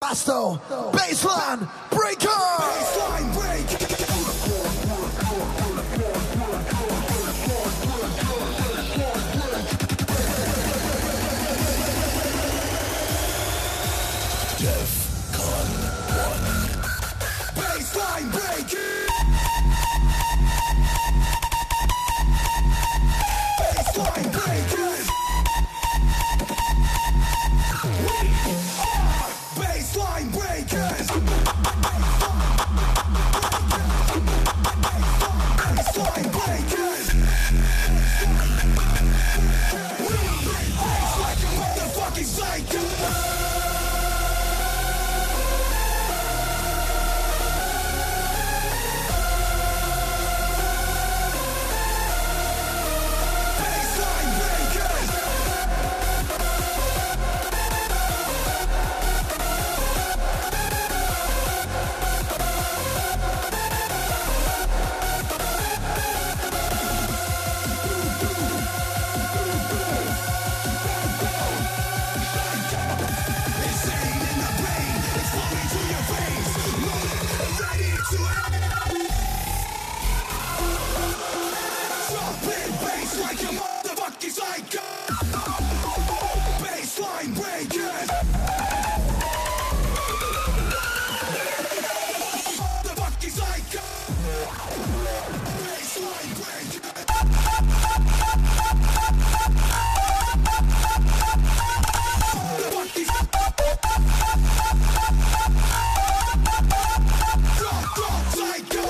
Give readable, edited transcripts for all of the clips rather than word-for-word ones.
Basto, Baseline Breaker! Baseline Breaker! DEFCON 1 Baseline Breaker! Baseline Breakers! We are Baseline Breakers! Baseline Breakers! We bass like a motherfucking psycho! Like a motherfucking psycho! Baseline Breakers! Motherfucking psycho! Baseline Breakers! Motherfucking psycho!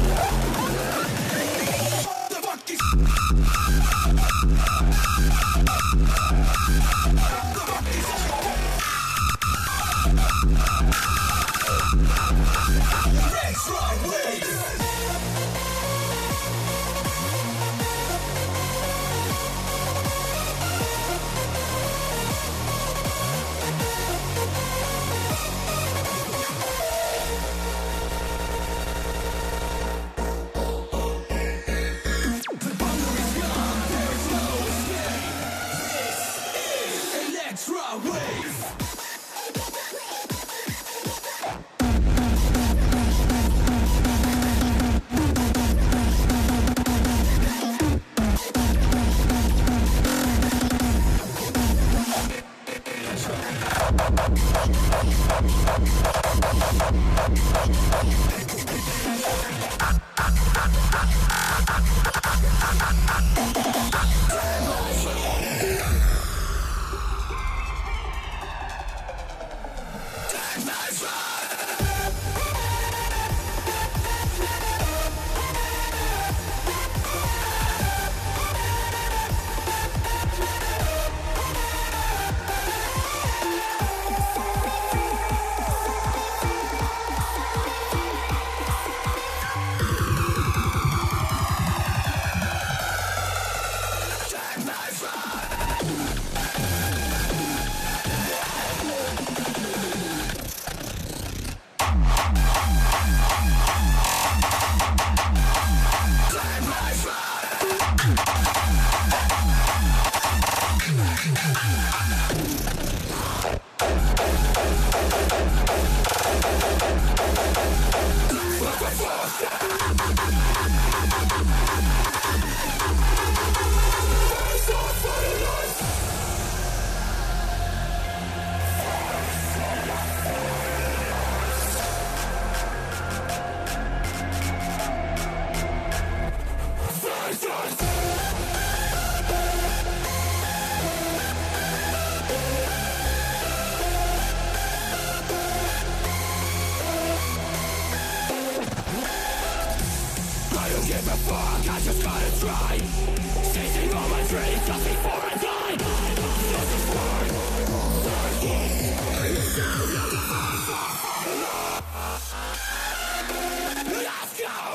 Give a fuck, I just gotta try. Chasing all my dreams just before I die. Just a word. Let's go.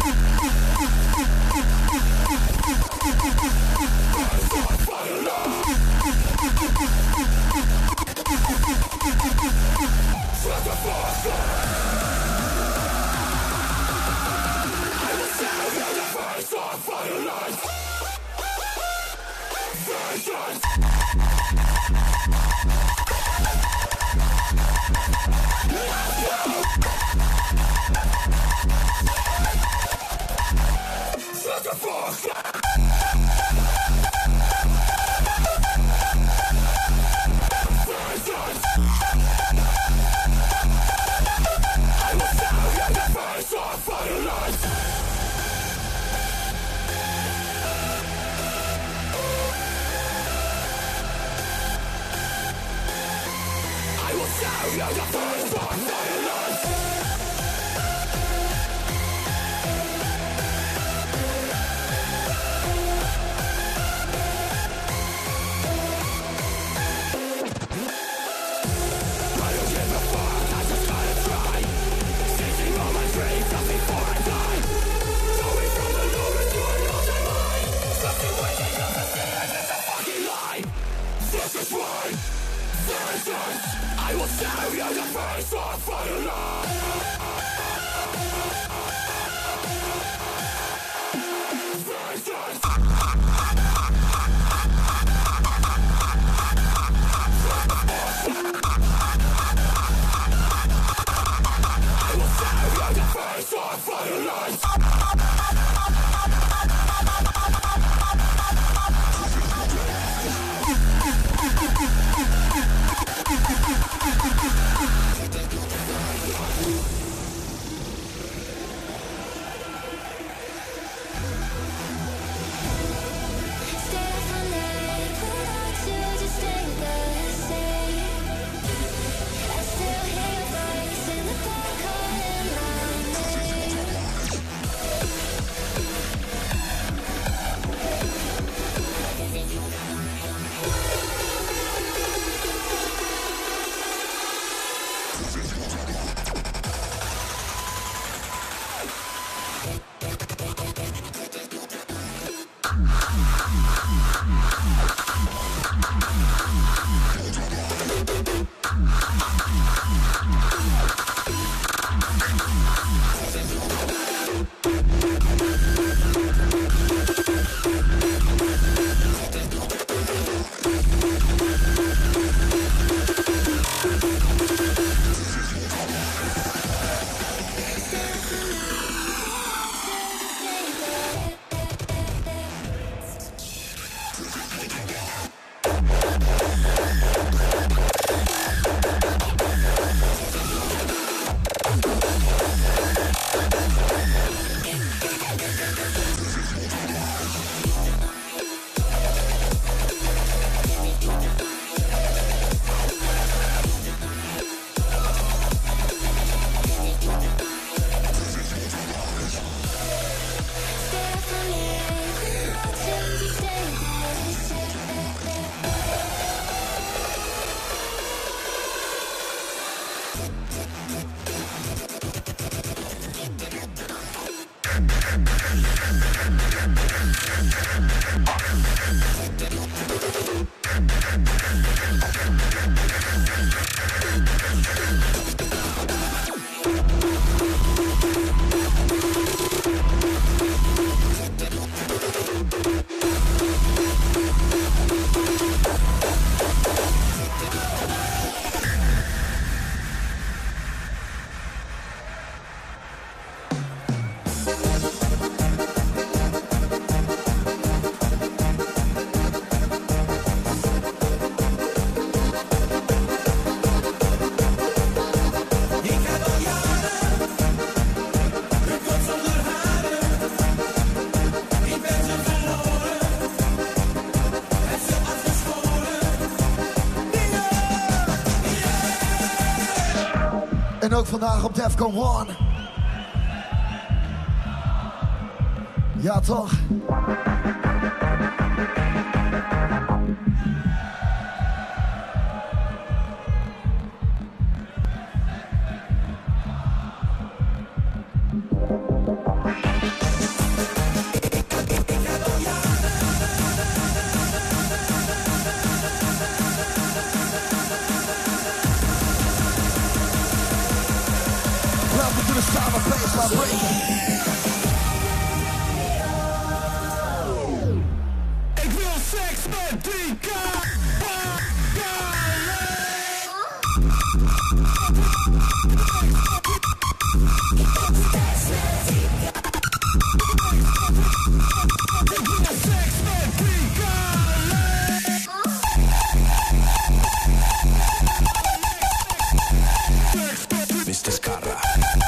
Shut the fuck up. Vengeance! En ook vandaag op Defcon 1. Ja toch? Welcome to the Summer Place Vibration. Ik wil seks met die kaart. Mr. Scarra.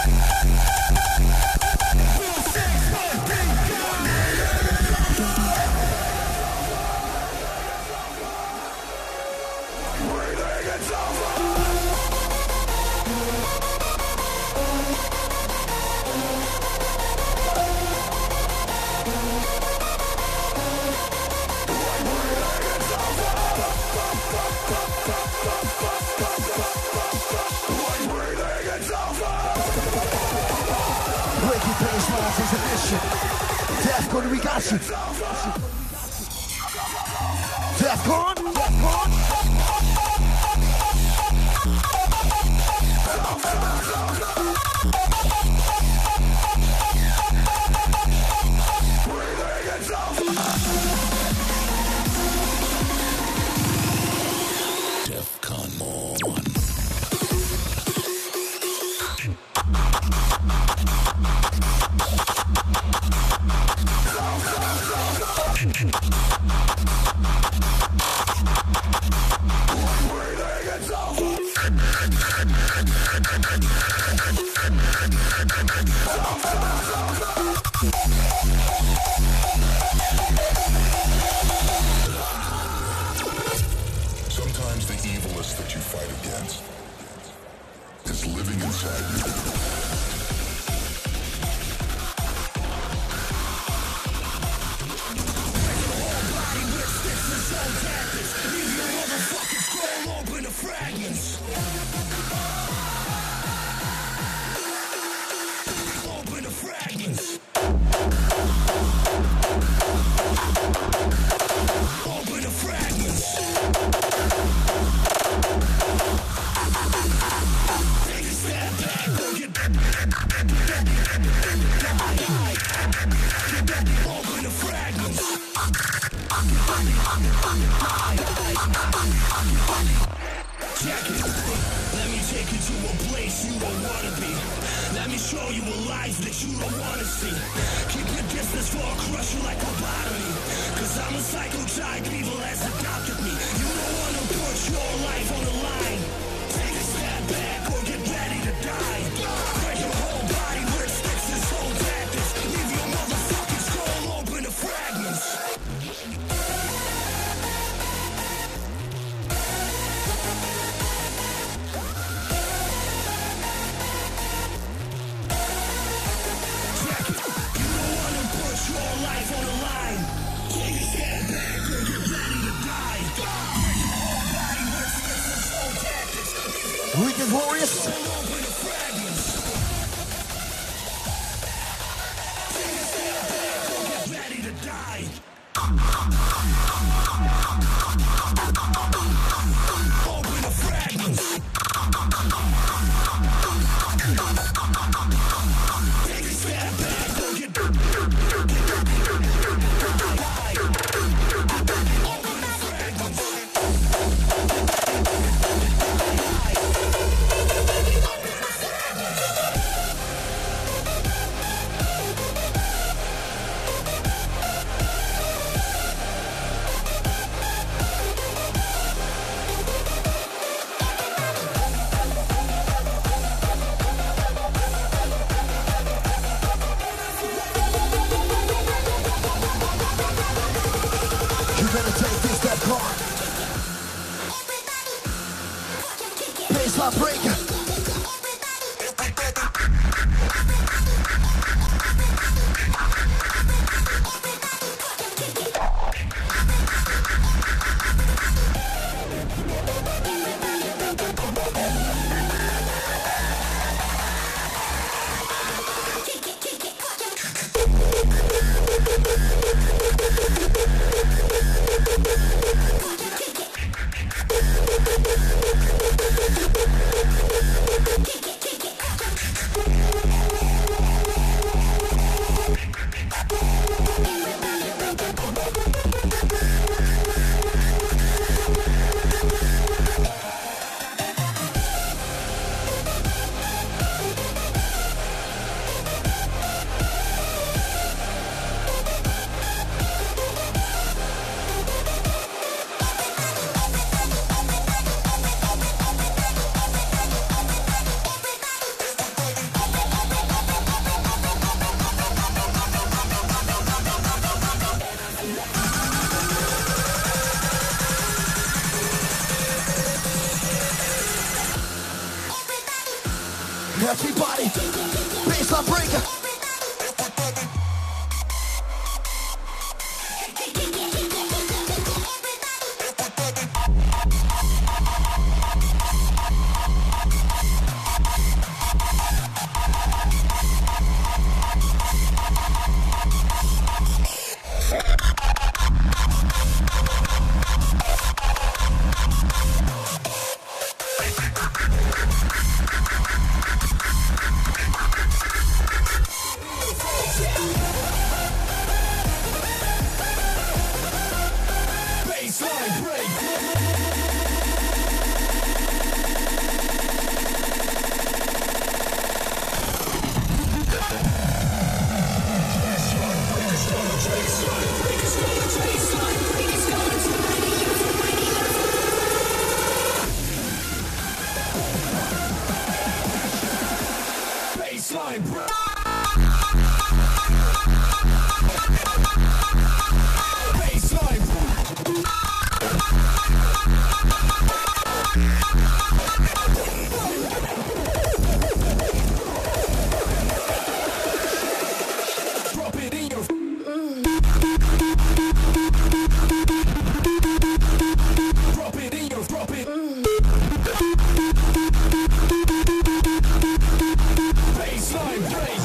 Breaking pace lines is a mission. Defcon, we got you. Defcon, Defcon. Defcon 1. Sometimes the evilest that you fight against is living inside you. Let me take you to a place you don't wanna be. Let me show you a life that you don't wanna see. Keep your distance for I'll crush you like a lobotomy. Cause I'm a psycho type, evil has adopted me. You don't wanna put your life on the line. Take a step back or get ready to die. Break your whole body with sticks and soul tactics. Leave your motherfucking skull open to fragments. Your life on the line. Take a step back or get ready to die. Break your whole body with sticks and soul tactics. Weekend Warriors. Open to fragments. Take a step back or get ready to die. Open to fragments. Take a step back or get Everybody, baseline breaker. Baseline break. Baseline break. Baseline drop it in your drop it in your drop it. Baseline break.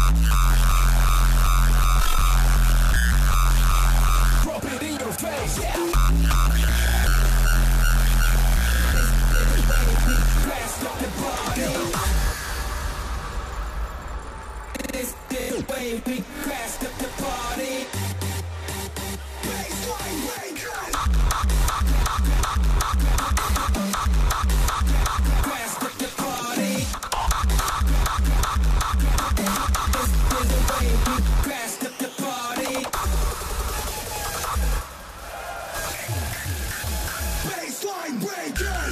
Drop it in your face. Blast up the body. This the way we crashed up the party. Baseline breakers. Crashed up the party. This the way we crashed up the party. Baseline breakers.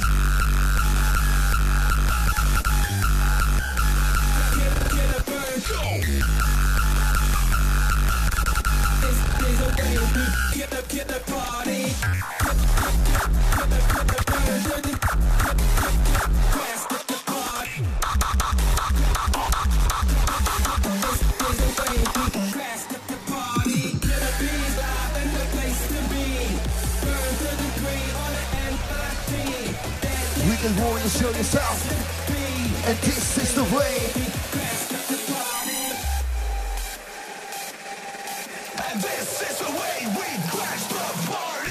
Get a bird. This is the way we get the party. Get the bird. Crashed up the party. This is the way we crashed up the party. Get a beat live and the place to be. Burn to the green on the N13. Weekend warriors, show yourself. And this is the way. And this is the way we crash the party.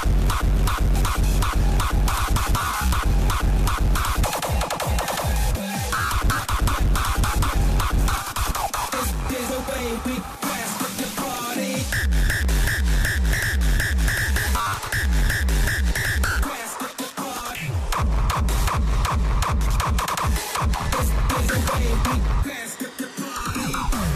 This is the way we crashed up the party. Crashed up the party. This is the way we crashed up the party.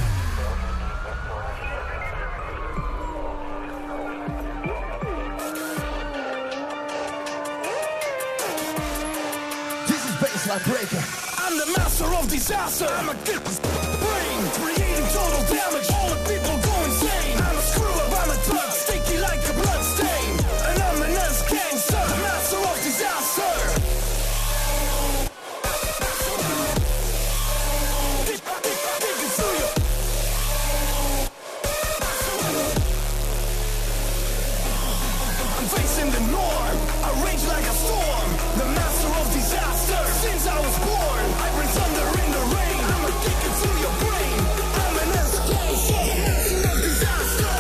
This is baseline breaker. I'm the master of disaster. I'm a good brain, creating total damage. All the people go insane. I'm a screw up, I'm a drug, sticky like a blood stain. And I'm an ex-gangster, the master of disaster. Dig it through you. I'm facing the norm. I rage like a storm. The master of disaster. Since I was born, I bring thunder in the rain. I'm a kick it through your brain. I'm an escalation. Master of disaster.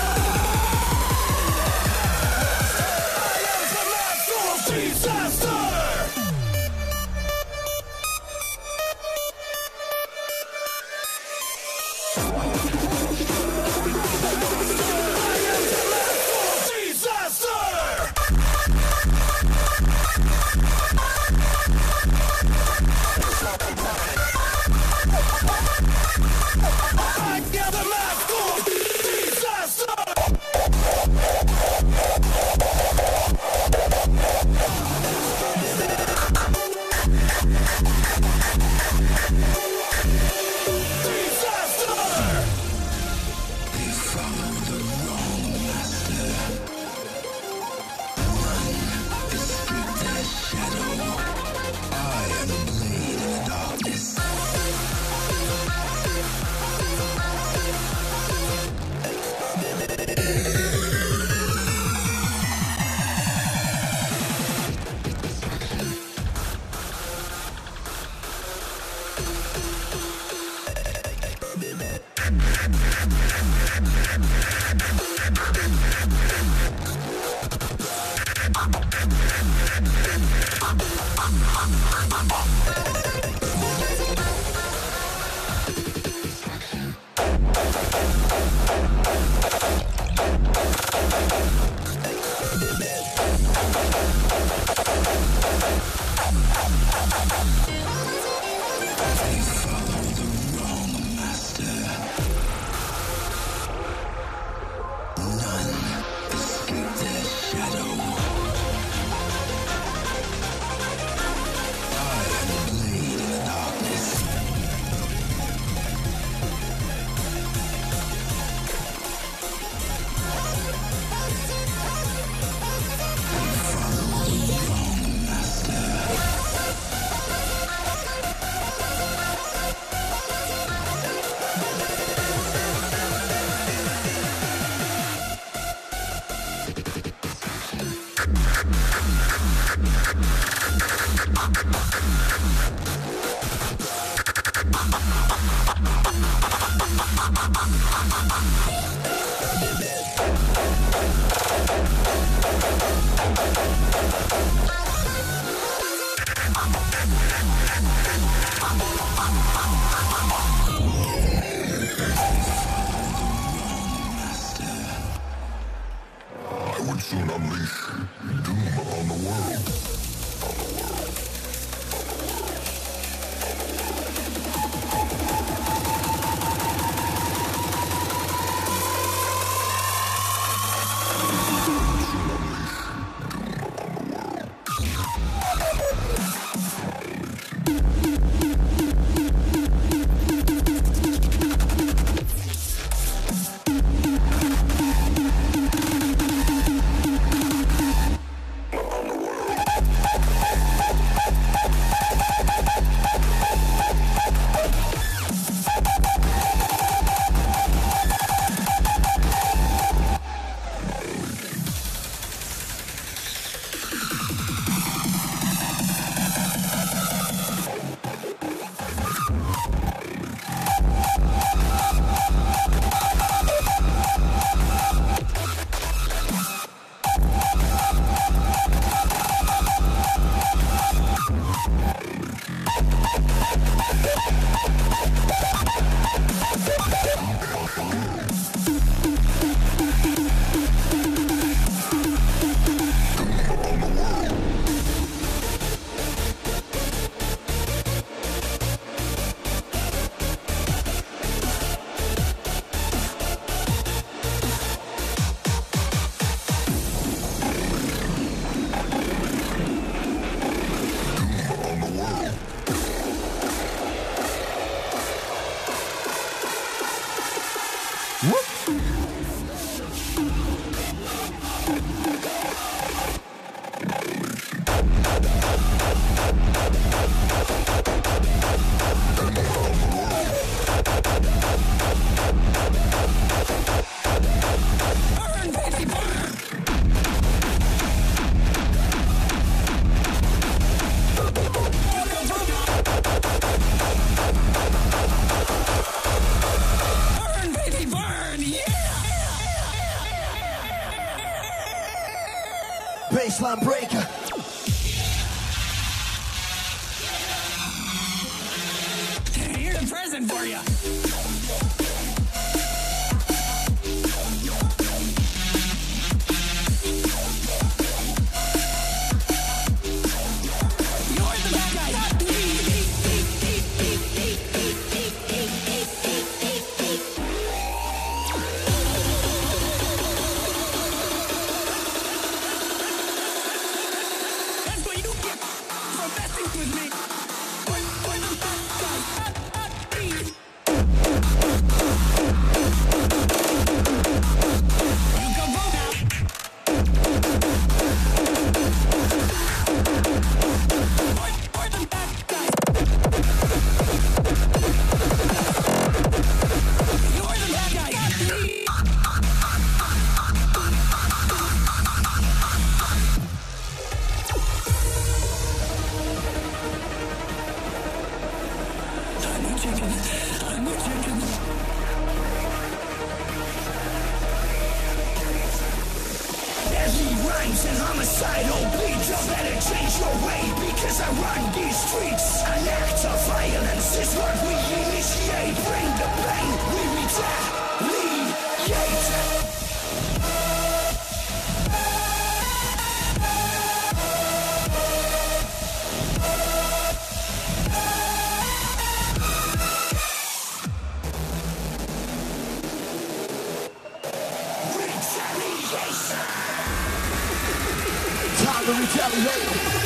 I am the master of disaster. I am the blade of the darkness. Baseline breaker. Here's a present for you. suicidal beat. You better change your way because I run these streets. An act of violence is what we initiate. Bring the pain, we retaliate. Time to retaliate.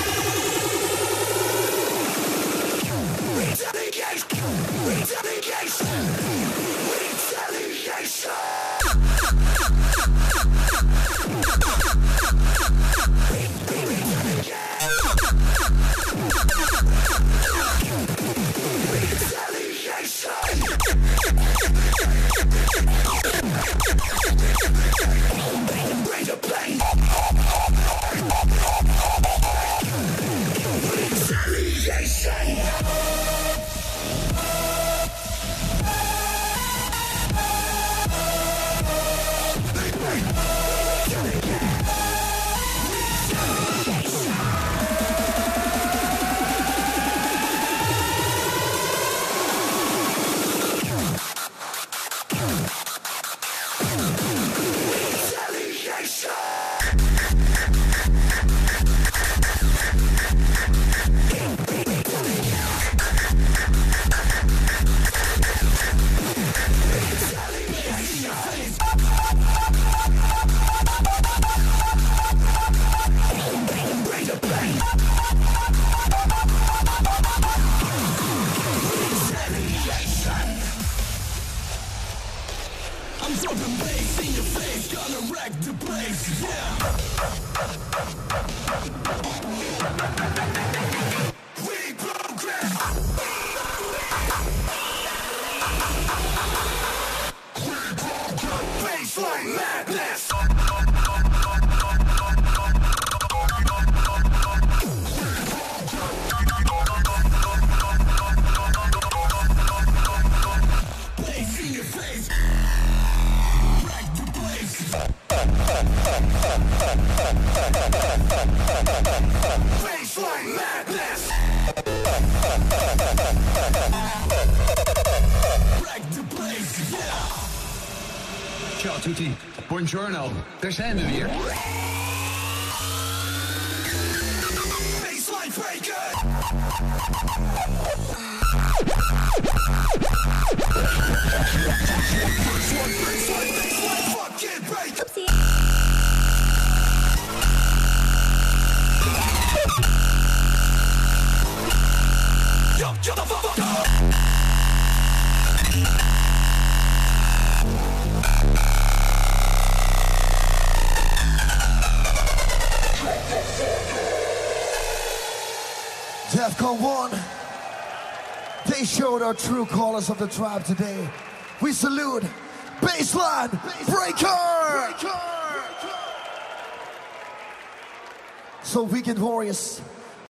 I'm dropping bass in your face, gonna wreck the place, yeah. We progress. Baseline madness. Bass in your face. Baseline madness. Wreck the place, yeah. Ciao a tutti, buongiorno, daar zijn we weer. Baseline breaker. Baseline fucking breaker. Jump the fuck up. Defcon 1, they showed our true colors of the tribe today. We salute Baseline Breaker! So Weekend Warriors,